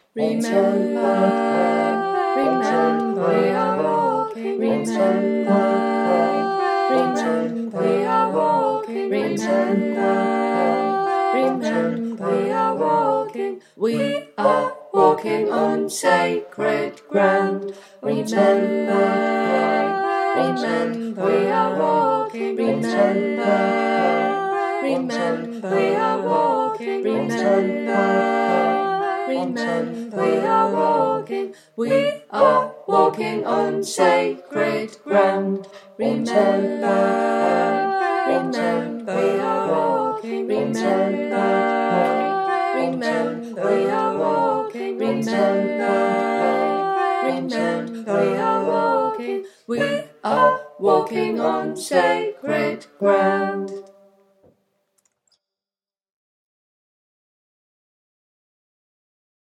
Remember, remember, we are walking. Remember, remember, we are walking. Remember, remember, we are walking. We are walking on sacred ground. Remember, remember, we are walking. Remember, remember, we are walking. Remember, remember, we are walking. We are walking on sacred ground. Remember, remember, we are walking. Remember, remember, we are walking. Remember, remember, we are walking. We are walking on sacred ground.